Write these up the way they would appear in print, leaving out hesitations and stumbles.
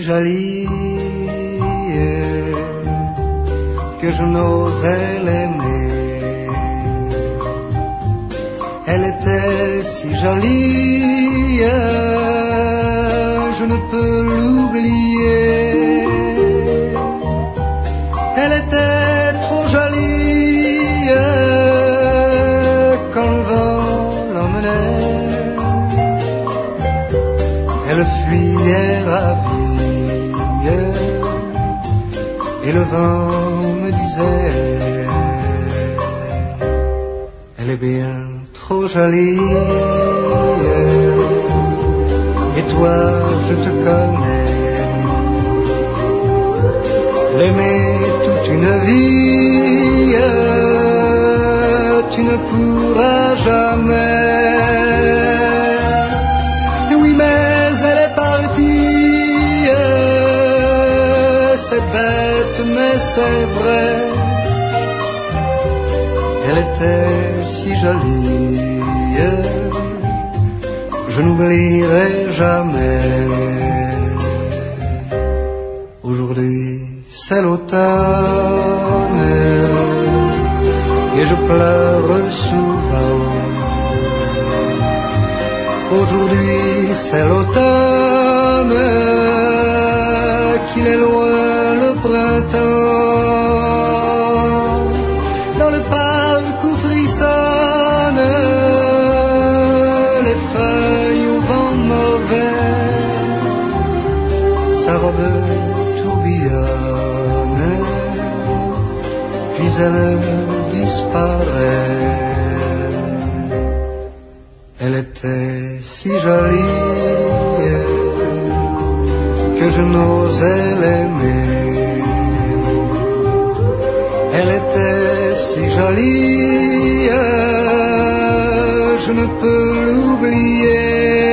jolie que je n'osais l'aimer. Elle était si jolie, je ne peux l'oublier. Elle était trop jolie quand le vent l'emmenait. Elle fuyait ravie et le vent me disait: elle est bien trop jolie. Et toi, je te connais, l'aimer toute une vie, tu ne pourras jamais. Oui, mais elle est partie, c'est bête, mais c'est vrai. Elle était si jolie, je n'oublierai jamais. Aujourd'hui c'est l'automne et je pleure souvent. Aujourd'hui c'est l'automne, qu'il est loin le printemps. Dans le parc où frissonnent les feuilles au vent mauvais, sa robe tourbillonne, puis elle disparaît. Elle était si jolie que je n'osais l'aimer. Elle était si jolie, je ne peux l'oublier.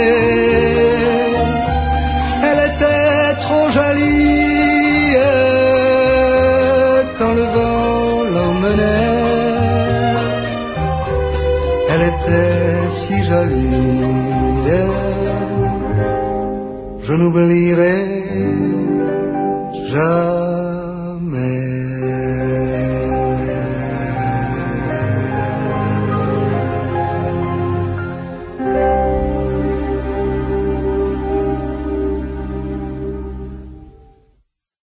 Elle était trop jolie quand le vent l'emmenait. Elle était si jolie, je n'oublierai jamais.